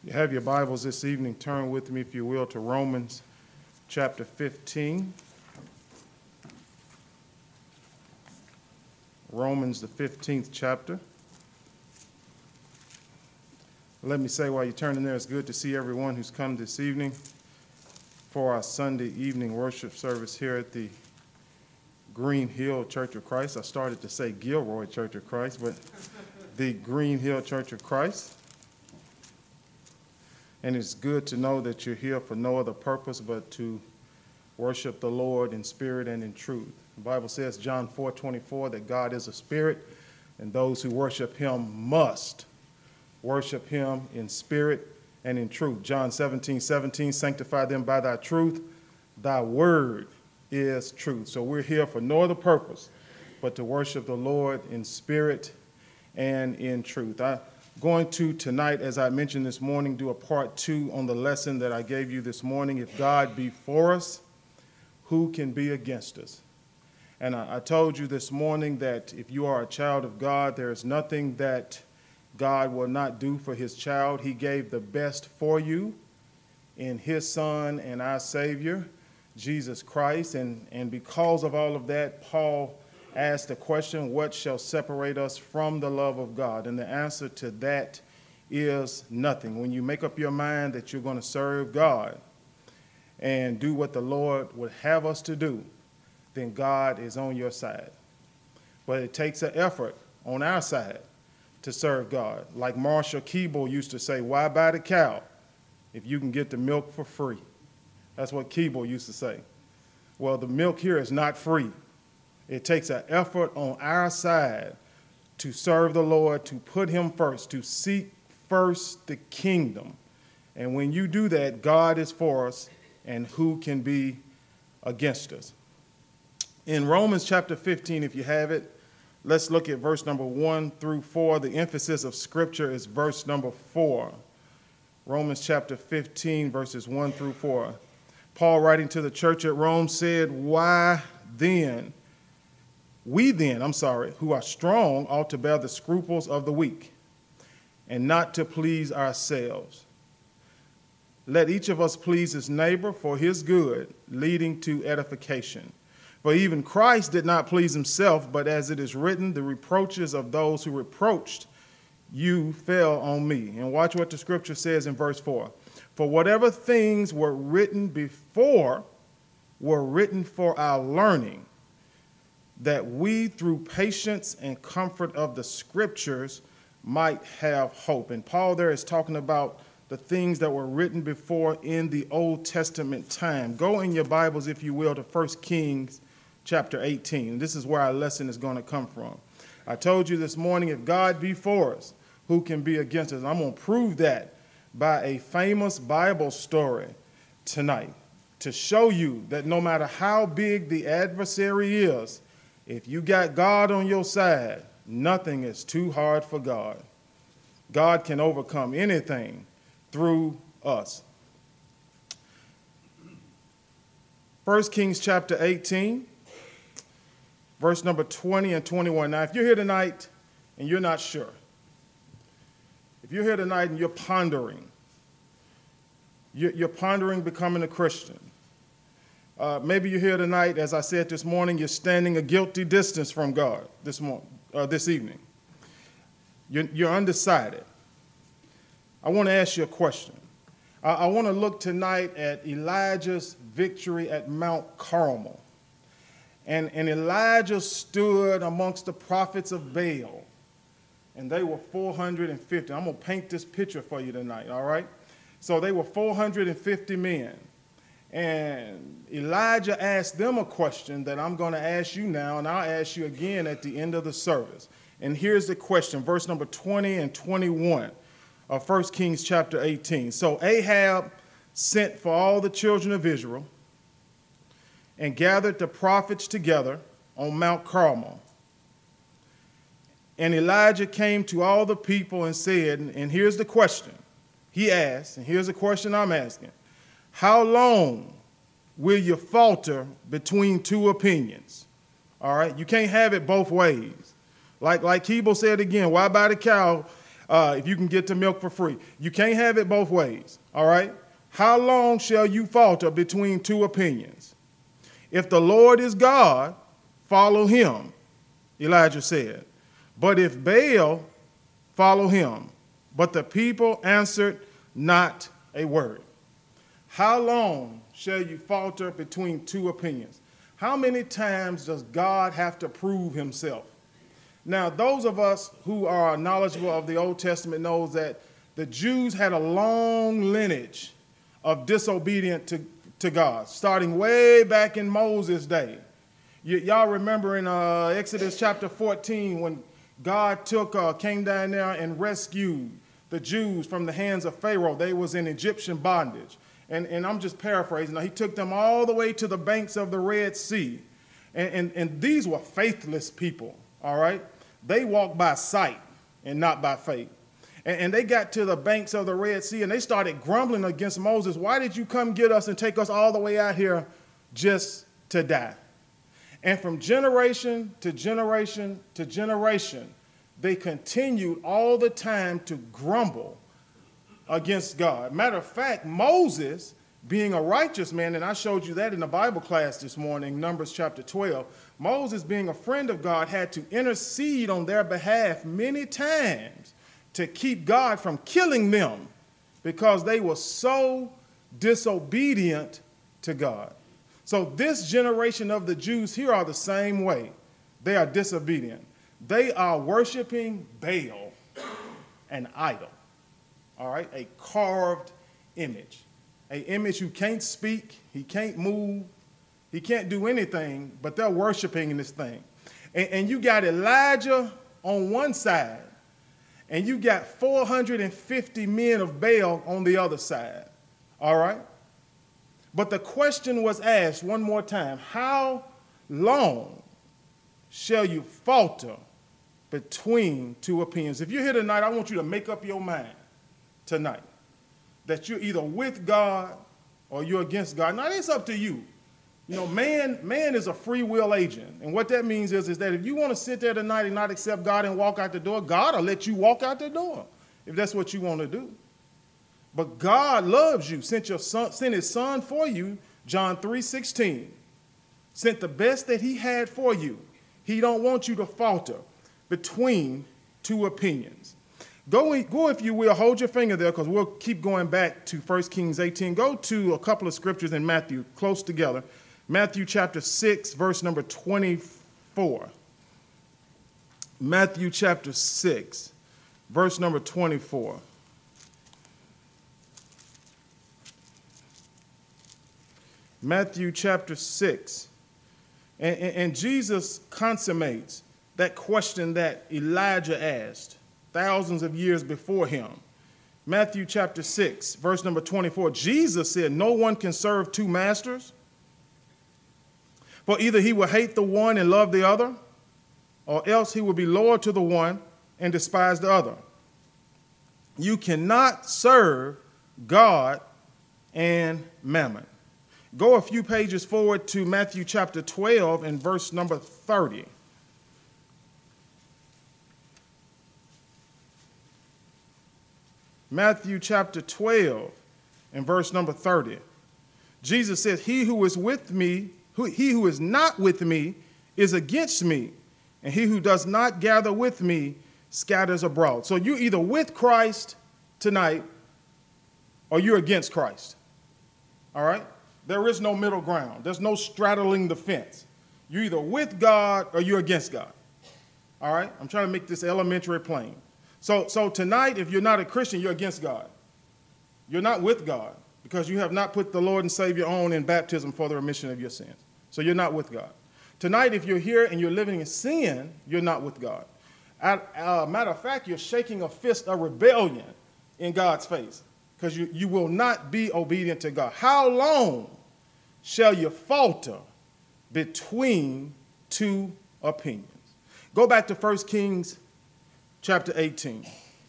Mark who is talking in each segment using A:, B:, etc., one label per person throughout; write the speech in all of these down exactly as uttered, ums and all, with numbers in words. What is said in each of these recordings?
A: You have your Bibles this evening. Turn with me, if you will, to Romans chapter fifteen. Romans, the fifteenth chapter. Let me say while you're turning there, it's good to see everyone who's come this evening for our Sunday evening worship service here at the Green Hill Church of Christ. I started to say Gilroy Church of Christ, but the Green Hill Church of Christ. And it's good to know that you're here for no other purpose but to worship the Lord in spirit and in truth. The Bible says, John four twenty-four, that God is a spirit, and those who worship him must worship him in spirit and in truth. John seventeen seventeen, sanctify them by thy truth. Thy word is truth. So we're here for no other purpose but to worship the Lord in spirit and in truth. I'm going to tonight, as I mentioned this morning, do a part two on the lesson that I gave you this morning. If God be for us, who can be against us? And I, I told you this morning that if you are a child of God, there is nothing that God will not do for his child. He gave the best for you in his Son and our Savior, Jesus Christ. And, and because of all of that, Paul asked the question, what shall separate us from the love of God? And the answer to that is nothing. When you make up your mind that you're going to serve God and do what the Lord would have us to do, then God is on your side. But it takes an effort on our side to serve God. Like Marshall Keeble used to say, why buy the cow if you can get the milk for free? That's what Keeble used to say. Well, the milk here is not free. It takes an effort on our side to serve the Lord, to put him first, to seek first the kingdom. And when you do that, God is for us, and who can be against us? In Romans chapter fifteen, if you have it, let's look at verse number one through four. The emphasis of Scripture is verse number four. Romans chapter fifteen, verses one through four. Paul, writing to the church at Rome, said, Why then, we then, I'm sorry, who are strong ought to bear the scruples of the weak, and not to please ourselves. Let each of us please his neighbor for his good, leading to edification. For even Christ did not please himself, but as it is written, the reproaches of those who reproached you fell on me. And watch what the scripture says in verse four. For whatever things were written before were written for our learning, that we through patience and comfort of the scriptures might have hope. And Paul there is talking about the things that were written before in the Old Testament time. Go in your Bibles, if you will, to First Kings chapter eighteen. This is where our lesson is going to come from. I told you this morning, if God be for us, who can be against us? I'm going to prove that by a famous Bible story tonight to show you that no matter how big the adversary is, if you got God on your side, nothing is too hard for God. God can overcome anything through us. First Kings chapter eighteen, verse number twenty and twenty-one. Now, if you're here tonight and you're not sure, if you're here tonight and you're pondering, you're pondering becoming a Christian, Uh, maybe you're here tonight, as I said this morning, you're standing a guilty distance from God this morning, uh, this evening. You're, you're undecided. I want to ask you a question. I, I want to look tonight at Elijah's victory at Mount Carmel. And, and Elijah stood amongst the prophets of Baal, and they were four hundred fifty. I'm going to paint this picture for you tonight, all right? So they were four hundred fifty men. And Elijah asked them a question that I'm going to ask you now, and I'll ask you again at the end of the service. And here's the question, verse number twenty and twenty-one of First Kings chapter eighteen. So Ahab sent for all the children of Israel and gathered the prophets together on Mount Carmel. And Elijah came to all the people and said, and here's the question he asked, and here's the question I'm asking. How long will you falter between two opinions? All right, you can't have it both ways. Like like Keeble said again, why buy the cow uh, if you can get the milk for free. You can't have it both ways, all right? How long shall you falter between two opinions? If the Lord is God, follow him, Elijah said. But if Baal, follow him. But the people answered not a word. How long shall you falter between two opinions? How many times does God have to prove himself? Now, those of us who are knowledgeable of the Old Testament knows that the Jews had a long lineage of disobedience to, to God, starting way back in Moses' day. Y- y'all remember in uh, Exodus chapter fourteen when God took, uh, came down there and rescued the Jews from the hands of Pharaoh. They was in Egyptian bondage. And, and I'm just paraphrasing. Now, he took them all the way to the banks of the Red Sea. And, and, and these were faithless people, all right? They walked by sight and not by faith. And, and they got to the banks of the Red Sea, and they started grumbling against Moses. Why did you come get us and take us all the way out here just to die? And from generation to generation to generation, they continued all the time to grumble against God. Matter of fact, Moses, being a righteous man, and I showed you that in the Bible class this morning, Numbers chapter twelve, Moses, being a friend of God, had to intercede on their behalf many times to keep God from killing them because they were so disobedient to God. So this generation of the Jews here are the same way. They are disobedient. They are worshiping Baal, an idol. All right, a carved image, an image who can't speak, he can't move, he can't do anything, but they're worshiping this thing. And, and you got Elijah on one side, and you got four hundred fifty men of Baal on the other side. All right? But the question was asked one more time, how long shall you falter between two opinions? If you're here tonight, I want you to make up your mind tonight that you're either with God or you're against God. Now, it's up to you. You know, man, man is a free will agent. And what that means is, is that if you want to sit there tonight and not accept God and walk out the door, God will let you walk out the door if that's what you want to do. But God loves you, sent your son, sent his son for you, John three sixteen, sent the best that he had for you. He don't want you to falter between two opinions. Go, go, if you will, hold your finger there because we'll keep going back to First Kings eighteen. Go to a couple of scriptures in Matthew, close together. Matthew chapter six, verse number twenty-four. Matthew chapter six, verse number twenty-four. Matthew chapter six. And, and, and Jesus consummates that question that Elijah asked thousands of years before him. Matthew chapter six, verse number twenty-four, Jesus said, no one can serve two masters, for either he will hate the one and love the other, or else he will be loyal to the one and despise the other. You cannot serve God and mammon. Go a few pages forward to Matthew chapter twelve and verse number thirty. Matthew chapter twelve and verse number thirty. Jesus says, he who is with me, who, he who is not with me is against me, and he who does not gather with me scatters abroad. So you're either with Christ tonight or you're against Christ. All right? There is no middle ground. There's no straddling the fence. You're either with God or you're against God. All right? I'm trying to make this elementary plain. So, so tonight, if you're not a Christian, you're against God. You're not with God because you have not put the Lord and Savior on in baptism for the remission of your sins. So you're not with God. Tonight, if you're here and you're living in sin, you're not with God. As a matter of fact, you're shaking a fist of rebellion in God's face because you, you will not be obedient to God. How long shall you falter between two opinions? Go back to First Kings chapter eighteen.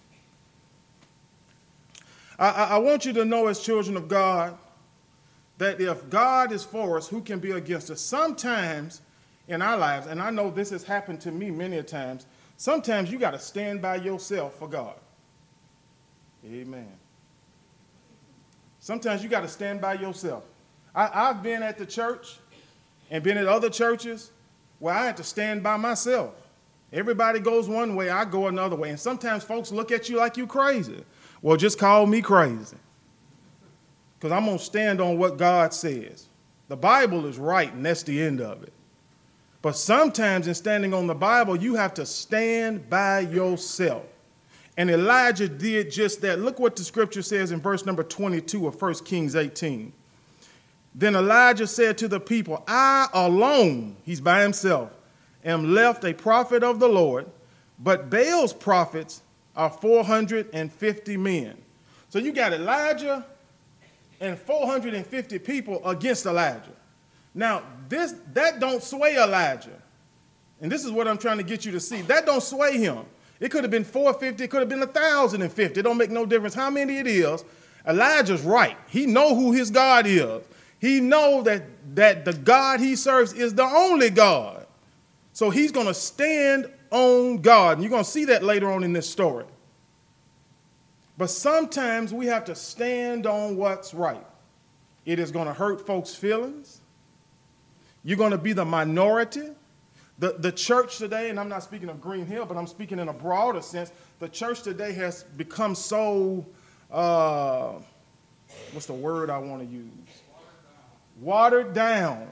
A: I, I want you to know as children of God that if God is for us, who can be against us? Sometimes in our lives, and I know this has happened to me many a times, sometimes you got to stand by yourself for God. Amen. Sometimes you got to stand by yourself. I, I've been at the church and been at other churches where I had to stand by myself. Everybody goes one way, I go another way. And sometimes folks look at you like you crazy. Well, just call me crazy. Because I'm going to stand on what God says. The Bible is right, and that's the end of it. But sometimes in standing on the Bible, you have to stand by yourself. And Elijah did just that. Look what the scripture says in verse number twenty-two of First Kings eighteen. Then Elijah said to the people, I alone, he's by himself, am left a prophet of the Lord, but Baal's prophets are four hundred fifty men. So you got Elijah and four hundred fifty people against Elijah. Now, this that don't sway Elijah. And this is what I'm trying to get you to see. That don't sway him. It could have been four hundred fifty, it could have been one thousand fifty. It don't make no difference how many it is. Elijah's right. He know who his God is. He know that, that the God he serves is the only God. So he's going to stand on God. And you're going to see that later on in this story. But sometimes we have to stand on what's right. It is going to hurt folks' feelings. You're going to be the minority. The, the church today, and I'm not speaking of Green Hill, but I'm speaking in a broader sense, the church today has become so, uh, what's the word I want to use? Watered down.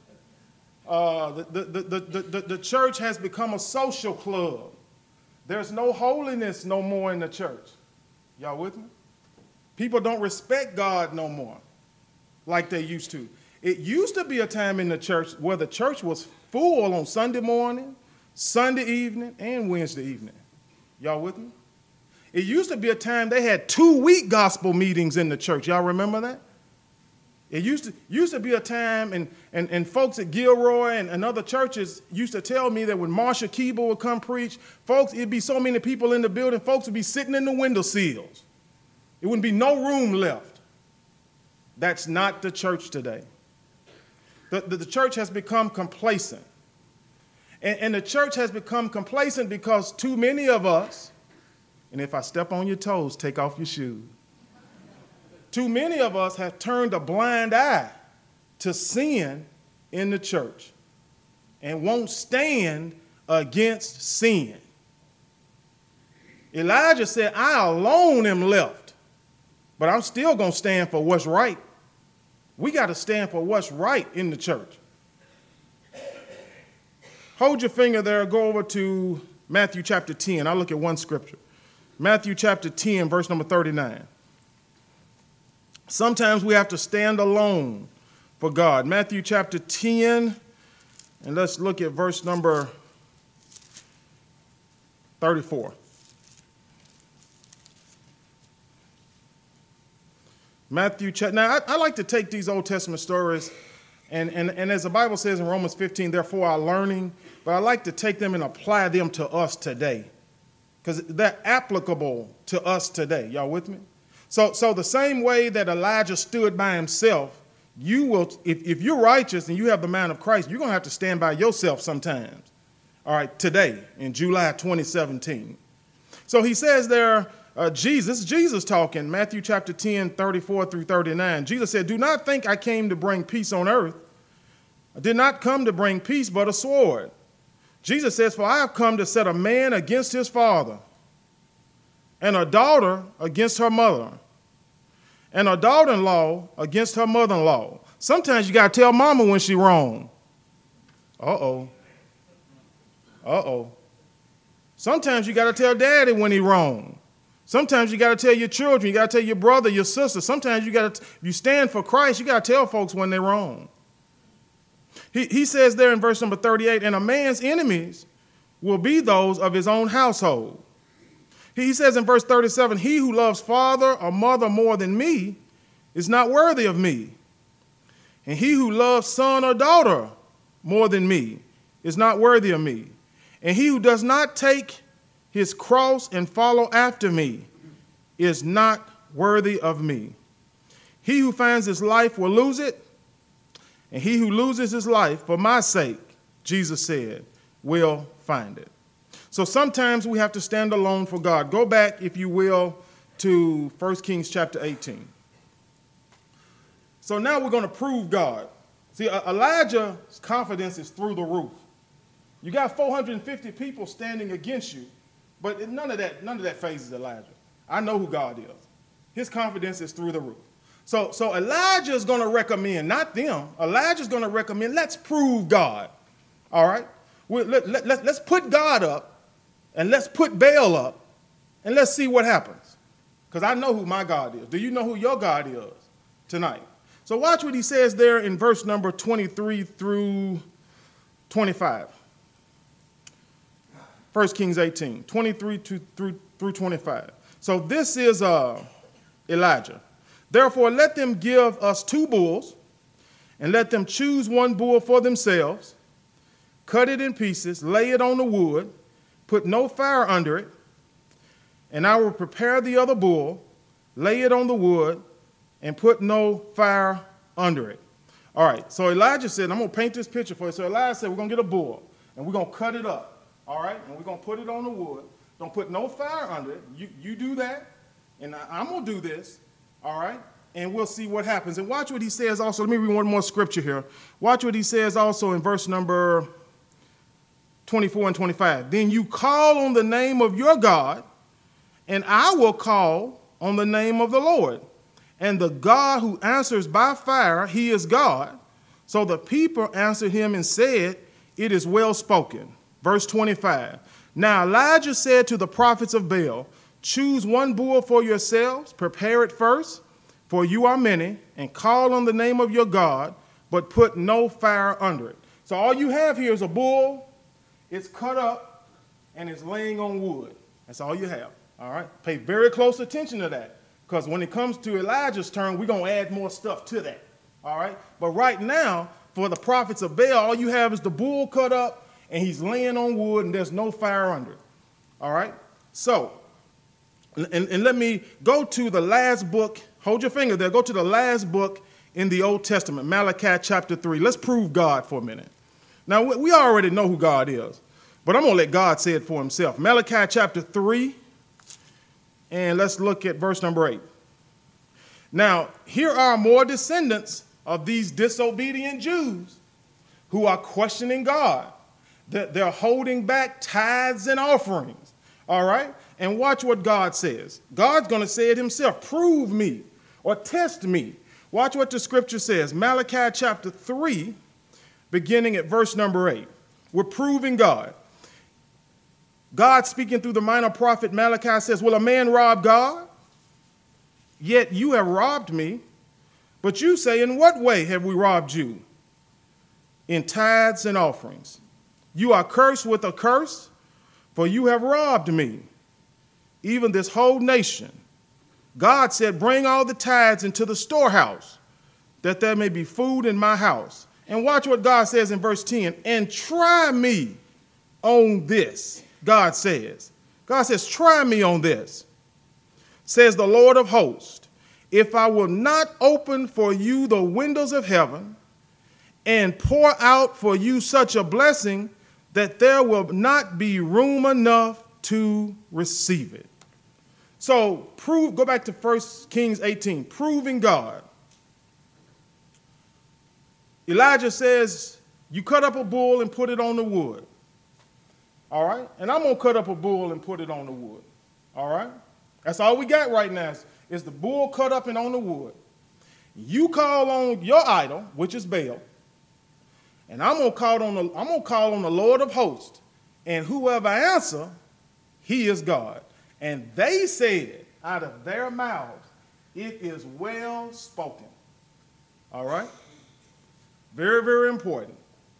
A: Uh, the, the, the, the, the, the church has become a social club. There's no holiness no more in the church. Y'all with me? People don't respect God no more like they used to. It used to be a time in the church where the church was full on Sunday morning, Sunday evening, and Wednesday evening. Y'all with me? It used to be a time they had two-week gospel meetings in the church. Y'all remember that? It used to, used to be a time, and, and, and folks at Gilroy and, and other churches used to tell me that when Marsha Keeble would come preach, folks, it'd be so many people in the building, folks would be sitting in the window sills. It wouldn't be no room left. That's not the church today. The, the, the church has become complacent. And, and the church has become complacent because too many of us, and if I step on your toes, take off your shoes. Too many of us have turned a blind eye to sin in the church and won't stand against sin. Elijah said, I alone am left, but I'm still going to stand for what's right. We got to stand for what's right in the church. Hold your finger there. Go over to Matthew chapter ten. I'll look at one scripture. Matthew chapter ten, verse number thirty-nine. Sometimes we have to stand alone for God. Matthew chapter ten, and let's look at verse number thirty-four. Matthew chapter. Now, I, I like to take these Old Testament stories, and, and, and as the Bible says in Romans fifteen, therefore are learning, but I like to take them and apply them to us today, because they're applicable to us today. Y'all with me? So, so the same way that Elijah stood by himself, you will, if, if you're righteous and you have the mind of Christ, you're going to have to stand by yourself sometimes. All right, today, in July twenty seventeen. So he says there, uh, Jesus, Jesus talking, Matthew chapter ten, thirty-four through thirty-nine. Jesus said, do not think I came to bring peace on earth. I did not come to bring peace, but a sword. Jesus says, for I have come to set a man against his father, and a daughter against her mother, and a daughter-in-law against her mother-in-law. Sometimes you got to tell mama when she wrong. Uh-oh. Uh-oh. Sometimes you got to tell daddy when he wrong. Sometimes you got to tell your children, you got to tell your brother, your sister. Sometimes you got to, you stand for Christ, you got to tell folks when they're wrong. He, he says there in verse number thirty-eight, and a man's enemies will be those of his own household. He says in verse thirty-seven, he who loves father or mother more than me is not worthy of me. And he who loves son or daughter more than me is not worthy of me. And he who does not take his cross and follow after me is not worthy of me. He who finds his life will lose it, and he who loses his life for my sake, Jesus said, will find it. So sometimes we have to stand alone for God. Go back, if you will, to First Kings chapter eighteen. So now we're going to prove God. See, Elijah's confidence is through the roof. You got four hundred fifty people standing against you, but none of that, none of that phases Elijah. I know who God is. His confidence is through the roof. So, so Elijah is going to recommend, not them, Elijah is going to recommend, let's prove God. All right? We, let, let, let, let's put God up, and let's put Baal up, and let's see what happens. Because I know who my God is. Do you know who your God is tonight? So watch what he says there in verse number twenty-three through twenty-five. First Kings eighteen, twenty-three to, through, through twenty-five. So this is uh, Elijah. Therefore, let them give us two bulls, and let them choose one bull for themselves, cut it in pieces, lay it on the wood, put no fire under it, and I will prepare the other bull, lay it on the wood, and put no fire under it. All right, so Elijah said, I'm going to paint this picture for you. So Elijah said, we're going to get a bull, and we're going to cut it up. All right, and we're going to put it on the wood. Don't put no fire under it. You, you do that, and I, I'm going to do this, all right, and we'll see what happens. And watch what he says also. Let me read one more scripture here. Watch what he says also in verse number twenty-four and twenty-five. Then you call on the name of your God, and I will call on the name of the Lord. And the God who answers by fire, he is God. So the people answered him and said, it is well spoken. Verse twenty-five, now Elijah said to the prophets of Baal, choose one bull for yourselves, prepare it first, for you are many, and call on the name of your God, but put no fire under it. So all you have here is a bull, it's cut up, and it's laying on wood. That's all you have, all right? Pay very close attention to that, because when it comes to Elijah's turn, we're going to add more stuff to that, all right? But right now, for the prophets of Baal, all you have is the bull cut up, and he's laying on wood, and there's no fire under it. All right? So, and, and let me go to the last book. Hold your finger there. Go to the last book in the Old Testament, Malachi chapter three. Let's prove God for a minute. Now, we already know who God is, but I'm going to let God say it for himself. Malachi chapter three, and let's look at verse number eight. Now, here are more descendants of these disobedient Jews who are questioning God. They're holding back tithes and offerings, all right? And watch what God says. God's going to say it himself. Prove me or test me. Watch what the scripture says. Malachi chapter three, beginning at verse number eight. We're proving God. God speaking through the minor prophet Malachi says, will a man rob God? Yet you have robbed me. But you say, in what way have we robbed you? In tithes and offerings. You are cursed with a curse, for you have robbed me, even this whole nation. God said, bring all the tithes into the storehouse, that there may be food in my house. And watch what God says in verse ten, and try me on this, God says. God says, try me on this, says the Lord of hosts, if I will not open for you the windows of heaven and pour out for you such a blessing that there will not be room enough to receive it. So prove, go back to First Kings eighteen, proving God. Elijah says, you cut up a bull and put it on the wood. All right? And I'm going to cut up a bull and put it on the wood. All right? That's all we got right now is, is the bull cut up and on the wood. You call on your idol, which is Baal. And I'm going to call on the I'm going to call on the Lord of hosts, and whoever answer, he is God. And they said out of their mouths, it is well spoken. All right? Very, very important.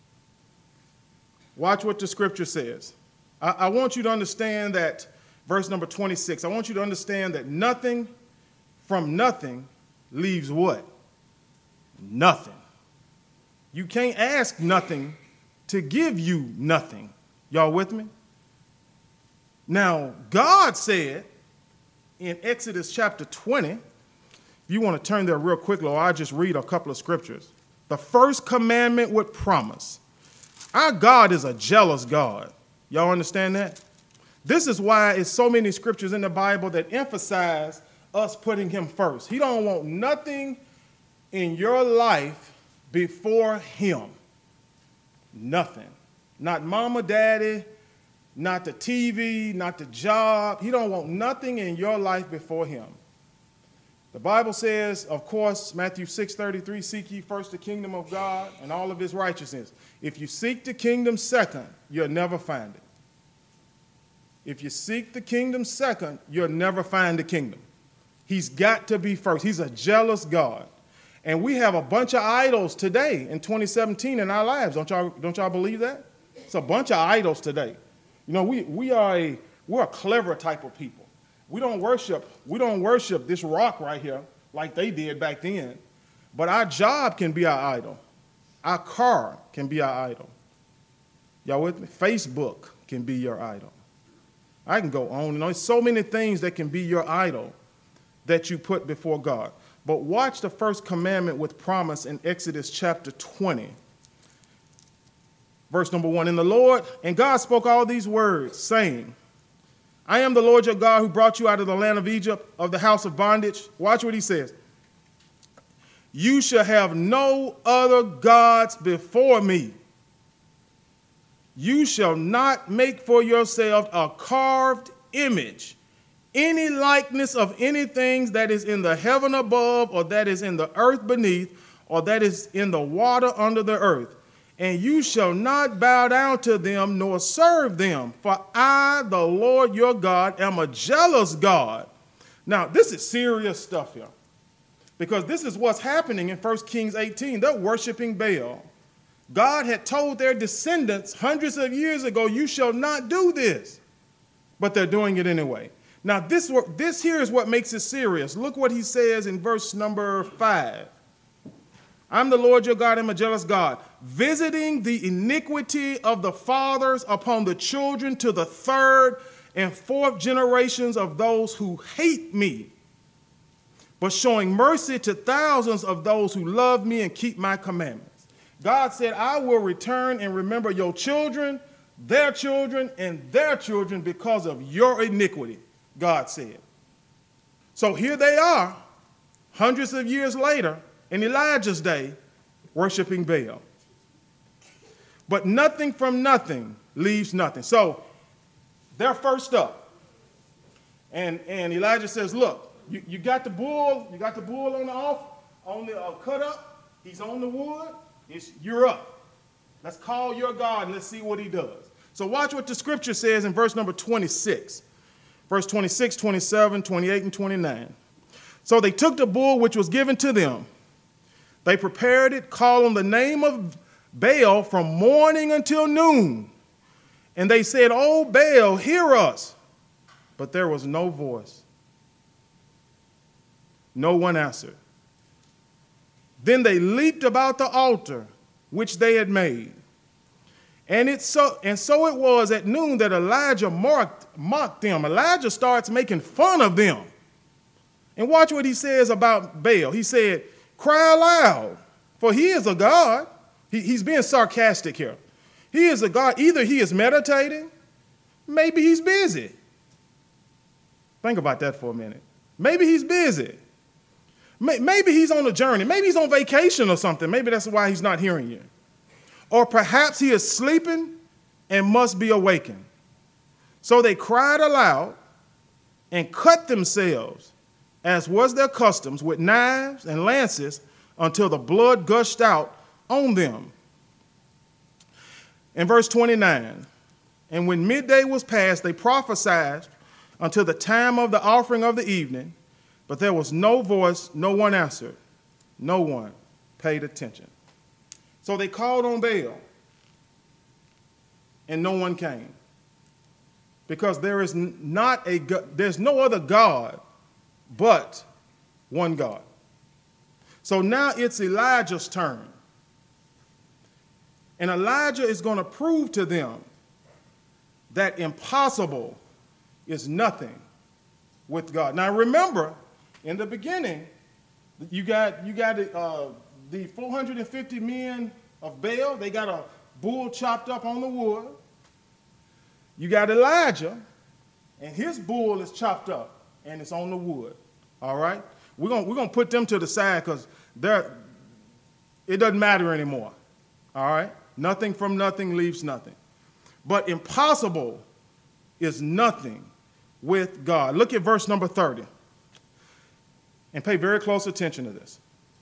A: Watch what the scripture says. I, I want you to understand that verse number twenty-six. I want you to understand that nothing from nothing leaves what? Nothing. You can't ask nothing to give you nothing. Y'all with me? Now, God said in Exodus chapter twenty, if you want to turn there real quickly, or I'll just read a couple of scriptures. The first commandment with promise. Our God is a jealous God. Y'all understand that? This is why it's so many scriptures in the Bible that emphasize us putting him first. He don't want nothing in your life before him. Nothing. Not mama, daddy, not the T V, not the job. He don't want nothing in your life before him. The Bible says, of course, Matthew six thirty-three, seek ye first the kingdom of God and all of his righteousness. If you seek the kingdom second, you'll never find it. If you seek the kingdom second, you'll never find the kingdom. He's got to be first. He's a jealous God. And we have a bunch of idols today in twenty seventeen in our lives. Don't y'all, don't y'all believe that? It's a bunch of idols today. You know, we, we are a, we're a clever type of people. We don't worship, we don't worship this rock right here like they did back then. But our job can be our idol. Our car can be our idol. Y'all with me? Facebook can be your idol. I can go on and on. There's so many things that can be your idol that you put before God. But watch the first commandment with promise in Exodus chapter twenty. Verse number one, and the Lord, and God spoke all these words, saying, I am the Lord your God who brought you out of the land of Egypt, of the house of bondage. Watch what he says. You shall have no other gods before me. You shall not make for yourself a carved image, any likeness of anything that is in the heaven above, or that is in the earth beneath, or that is in the water under the earth. And you shall not bow down to them nor serve them, for I, the Lord your God, am a jealous God. Now, this is serious stuff here, because this is what's happening in First Kings eighteen. They're worshiping Baal. God had told their descendants hundreds of years ago, you shall not do this, but they're doing it anyway. Now, this, this here is what makes it serious. Look what he says in verse number five. I'm the Lord your God, I'm a jealous God, visiting the iniquity of the fathers upon the children to the third and fourth generations of those who hate me, but showing mercy to thousands of those who love me and keep my commandments. God said, I will return and remember your children, their children, and their children because of your iniquity, God said. So here they are, hundreds of years later, in Elijah's day, worshiping Baal. But nothing from nothing leaves nothing. So they're first up. And, and Elijah says, look, you, you got the bull, you got the bull on the off, on the uh, cut up, he's on the wood, it's, you're up. Let's call your God and let's see what he does. So watch what the scripture says in verse number twenty-six. Verse twenty-six, twenty-seven, twenty-eight, and twenty-nine. So they took the bull which was given to them. They prepared it, called on the name of Baal from morning until noon. And they said, oh, Baal, hear us. But there was no voice. No one answered. Then they leaped about the altar which they had made. And, it so, and so it was at noon that Elijah mocked, mocked them. Elijah starts making fun of them. And watch what he says about Baal. He said, cry aloud, for he is a God. He, he's being sarcastic here. He is a God. Either he is meditating, maybe he's busy. Think about that for a minute. Maybe he's busy. Maybe he's on a journey. Maybe he's on vacation or something. Maybe that's why he's not hearing you. Or perhaps he is sleeping and must be awakened. So they cried aloud and cut themselves, as was their customs, with knives and lances until the blood gushed out on them. In verse twenty-nine, and when midday was past, they prophesied until the time of the offering of the evening, but there was no voice, no one answered, no one paid attention. So they called on Baal, and no one came, because there is not a there's no other God but one God. So now it's Elijah's turn. And Elijah is going to prove to them that impossible is nothing with God. Now remember, in the beginning, you got, you got uh, the four hundred fifty men of Baal. They got a bull chopped up on the wood. You got Elijah, and his bull is chopped up, and it's on the wood. All right? We're going we're gonna put them to the side because they're it doesn't matter anymore. All right? Nothing from nothing leaves nothing. But impossible is nothing with God. Look at verse number thirty. And pay very close attention to this.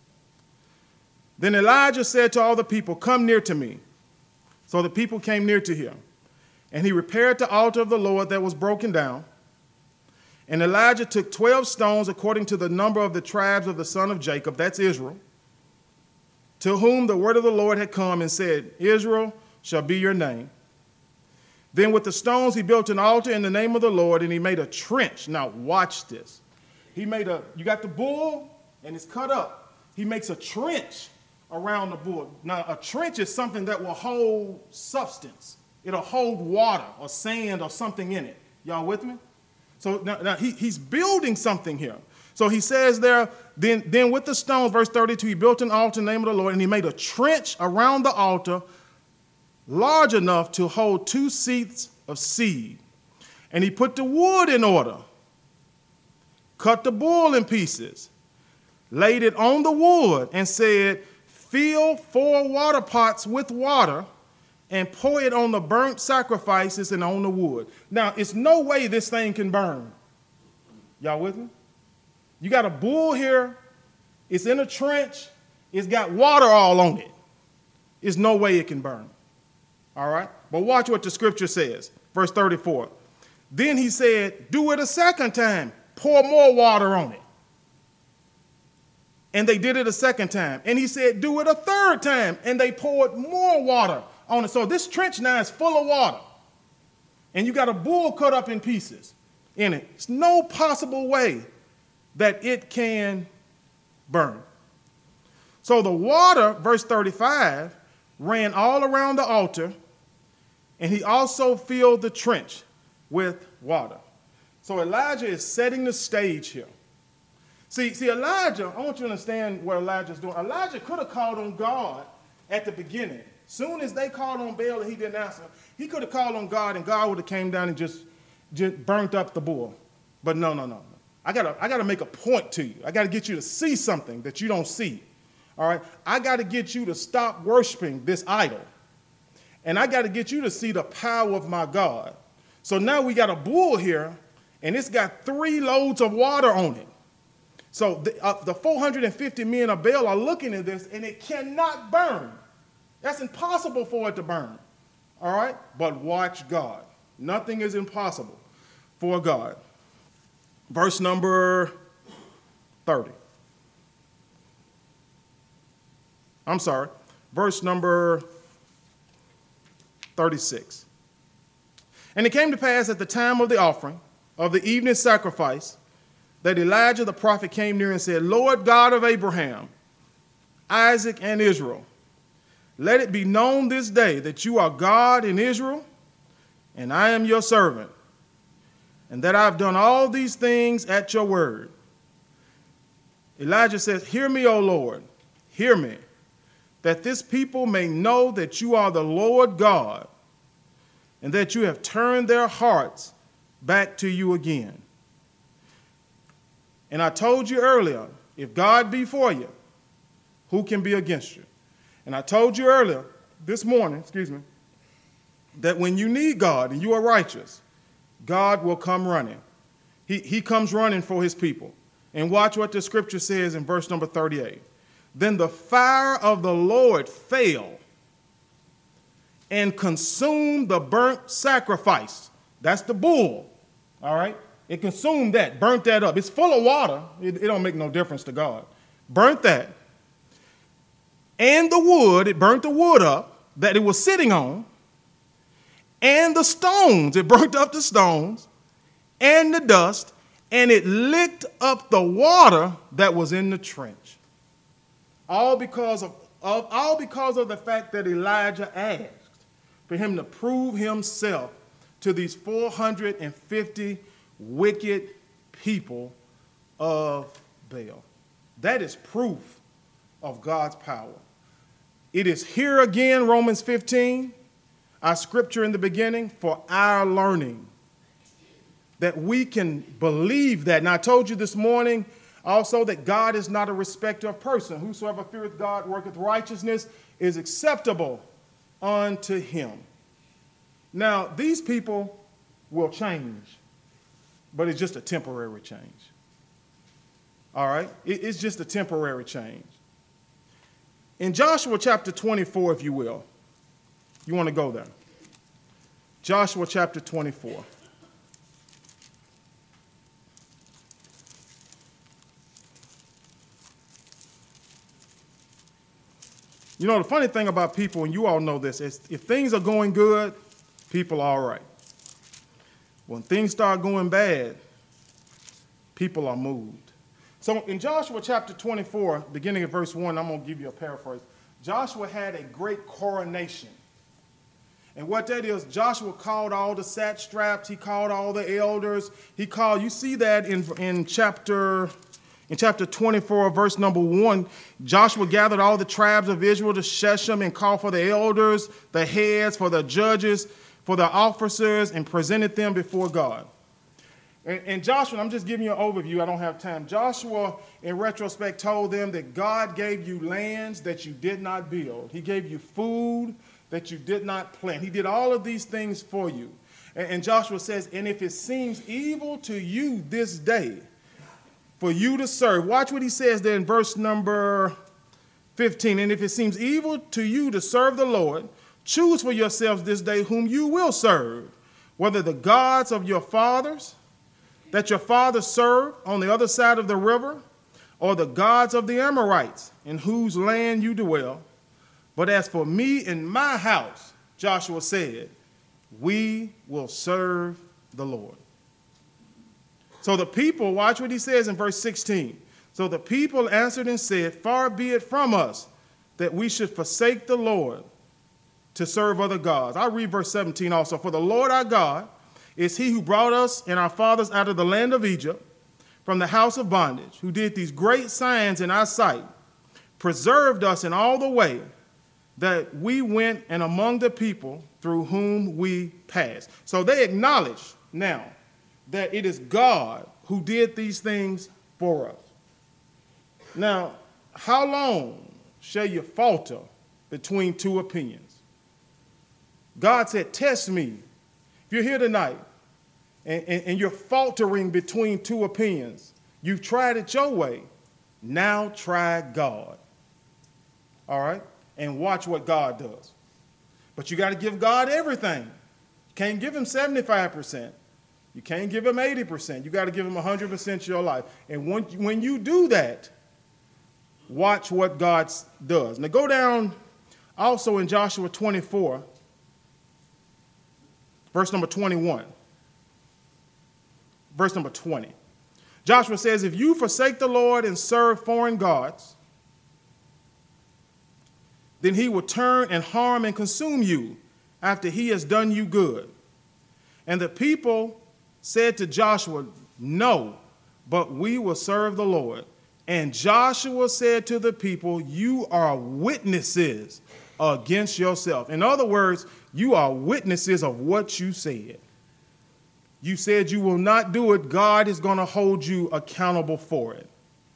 A: Then Elijah said to all the people, "Come near to me." So the people came near to him. And he repaired the altar of the Lord that was broken down. And Elijah took twelve stones according to the number of the tribes of the son of Jacob, that's Israel, to whom the word of the Lord had come, and said, "Israel shall be your name." Then with the stones he built an altar in the name of the Lord, and he made a trench. Now watch this. He made a, you got the bull, and it's cut up. He makes a trench around the bull. Now a trench is something that will hold substance. It'll hold water or sand or something in it. Y'all with me? So now, now he, he's building something here. So he says there, then, then with the stones, verse thirty-two, he built an altar in the name of the Lord, and he made a trench around the altar large enough to hold two seats of seed. And he put the wood in order, cut the bull in pieces, laid it on the wood, and said, "Fill four water pots with water and pour it on the burnt sacrifices and on the wood." Now, it's no way this thing can burn. Y'all with me? You got a bull here. It's in a trench. It's got water all on it. There's no way it can burn. All right? But watch what the scripture says. Verse thirty-four. Then he said, "Do it a second time. Pour more water on it." And they did it a second time. And he said, "Do it a third time." And they poured more water on it. So this trench now is full of water. And you got a bull cut up in pieces in it. There's no possible way that it can burn. So the water, verse thirty-five, ran all around the altar, and he also filled the trench with water. So Elijah is setting the stage here. See, see, Elijah, I want you to understand what Elijah's doing. Elijah could have called on God at the beginning. Soon as they called on Baal and he didn't answer, he could have called on God, and God would have came down and just, just burnt up the bull. But no, no, no. I gotta, I gotta make a point to you. I gotta get you to see something that you don't see. All right? I gotta get you to stop worshiping this idol. And I gotta get you to see the power of my God. So now we got a bull here, and it's got three loads of water on it. So the, uh, the four hundred fifty men of Baal are looking at this, and it cannot burn. That's impossible for it to burn. All right? But watch God. Nothing is impossible for God. Verse number thirty. I'm sorry. Verse number thirty-six. And it came to pass at the time of the offering of the evening sacrifice that Elijah the prophet came near and said, "Lord God of Abraham, Isaac, and Israel, let it be known this day that you are God in Israel, and I am your servant, and that I've done all these things at your word." Elijah says, "Hear me, O Lord, hear me, that this people may know that you are the Lord God, and that you have turned their hearts back to you again. And I told you earlier, if God be for you, who can be against you? And I told you earlier, this morning, excuse me, that when you need God and you are righteous, God will come running. He, he comes running for his people. And watch what the scripture says in verse number thirty-eight. Then the fire of the Lord fell and consumed the burnt sacrifice. That's the bull, all right? It consumed that, burnt that up. It's full of water. It, it don't make no difference to God. Burnt that. And the wood, it burnt the wood up that it was sitting on. And the stones, it burnt up the stones and the dust, and it licked up the water that was in the trench. All because of, of, all because of the fact that Elijah asked for him to prove himself to these four hundred fifty wicked people of Baal. That is proof of God's power. It is here again, Romans fifteen, our scripture in the beginning, for our learning, that we can believe that. And I told you this morning, Also, that God is not a respecter of person. Whosoever feareth God worketh righteousness is acceptable unto him. Now, these people will change, but it's just a temporary change. All right? It's just a temporary change. In Joshua chapter twenty-four, if you will, you want to go there. Joshua chapter twenty-four. You know, the funny thing about people, and you all know this, is if things are going good, people are all right. When things start going bad, people are moved. So in Joshua chapter twenty-four, beginning at verse one, I'm going to give you a paraphrase. Joshua had a great coronation. And what that is, Joshua called all the satraps, he called all the elders, he called, you see that in, in chapter in chapter twenty-four, verse number one, Joshua gathered all the tribes of Israel to Shechem and called for the elders, the heads, for the judges, for the officers, and presented them before God. And, and Joshua, I'm just giving you an overview, I don't have time. Joshua, in retrospect, told them that God gave you lands that you did not build. He gave you food that you did not plant. He did all of these things for you. And, and Joshua says, and if it seems evil to you this day for you to serve, watch what he says there in verse number fifteen. And if it seems evil to you to serve the Lord, choose for yourselves this day whom you will serve, whether the gods of your fathers that your fathers served on the other side of the river, or the gods of the Amorites in whose land you dwell. But as for me and my house, Joshua said, we will serve the Lord. So the people, watch what he says in verse sixteen. So the people answered and said, far be it from us that we should forsake the Lord to serve other gods. I'll read verse seventeen also. For the Lord our God is he who brought us and our fathers out of the land of Egypt from the house of bondage, who did these great signs in our sight, preserved us in all the way that we went and among the people through whom we passed. So they acknowledge now that it is God who did these things for us. Now, how long shall you falter between two opinions? God said, test me. If you're here tonight and, and, and you're faltering between two opinions, you've tried it your way, now try God. All right? And watch what God does. But you got to give God everything. You can't give him seventy-five percent. You can't give him eighty percent. You got to give him one hundred percent of your life. And when, when you do that, watch what God does. Now go down also in Joshua twenty-four, verse number twenty-one. Verse number twenty. Joshua says, if you forsake the Lord and serve foreign gods, then he will turn and harm and consume you after he has done you good. And the people said to Joshua, no, but we will serve the Lord. And Joshua said to the people, you are witnesses against yourself. In other words, you are witnesses of what you said. You said you will not do it. God is going to hold you accountable for it.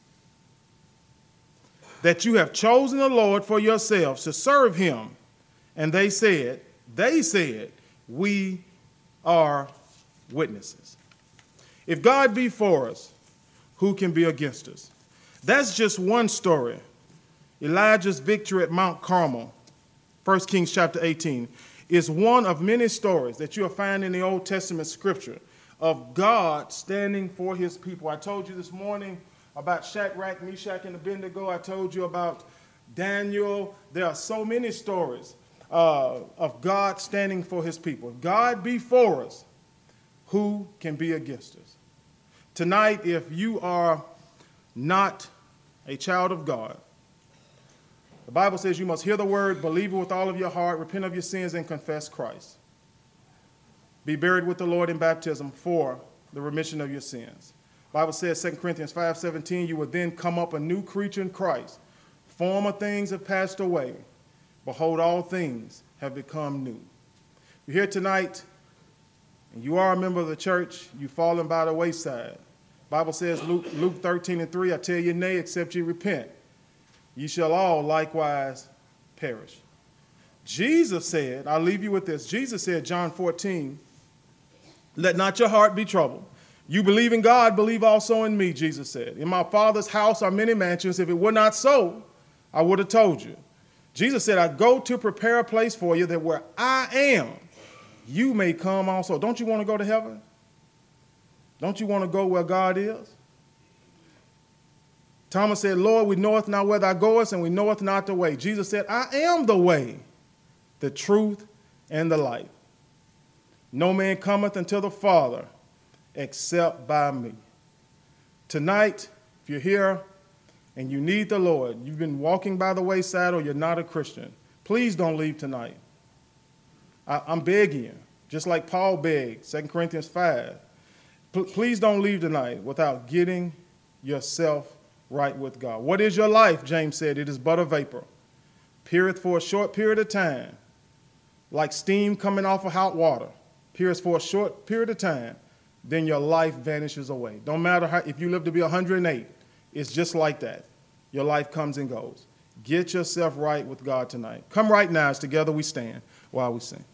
A: That you have chosen the Lord for yourselves to serve him. And they said, they said, we are witnesses. If God be for us, who can be against us? That's just one story. Elijah's victory at Mount Carmel, First Kings chapter eighteen, is one of many stories that you'll find in the Old Testament scripture of God standing for his people. I told you this morning about Shadrach, Meshach, and Abednego. I told you about Daniel. There are so many stories uh, of God standing for his people. If God be for us, who can be against us? Tonight, if you are not a child of God, the Bible says you must hear the word, believe it with all of your heart, repent of your sins, and confess Christ. Be buried with the Lord in baptism for the remission of your sins. The Bible says, Second Corinthians five seventeen, you will then come up a new creature in Christ. Former things have passed away. Behold, all things have become new. You're here tonight, and you are a member of the church. You've fallen by the wayside. Bible says, Luke, Luke thirteen and three, I tell you nay, except ye repent. Ye shall all likewise perish. Jesus said, I'll leave you with this. Jesus said, John fourteen, let not your heart be troubled. You believe in God, believe also in me, Jesus said. In my Father's house are many mansions. If it were not so, I would have told you. Jesus said, I go to prepare a place for you that where I am, you may come also. Don't you want to go to heaven? Don't you want to go where God is? Thomas said, Lord, we knoweth not where thou goest, and we knoweth not the way. Jesus said, I am the way, the truth, and the life. No man cometh unto the Father except by me. Tonight, if you're here and you need the Lord, you've been walking by the wayside or you're not a Christian, please don't leave tonight. I, I'm begging you, just like Paul begged, Second Corinthians five. P- please don't leave tonight without getting yourself right with God. What is your life? James said, it is but a vapor, peereth for a short period of time, like steam coming off of hot water, peereth for a short period of time, then your life vanishes away. Don't matter how, if you live to be one hundred eight, it's just like that. Your life comes and goes. Get yourself right with God tonight. Come right now as together we stand while we sing.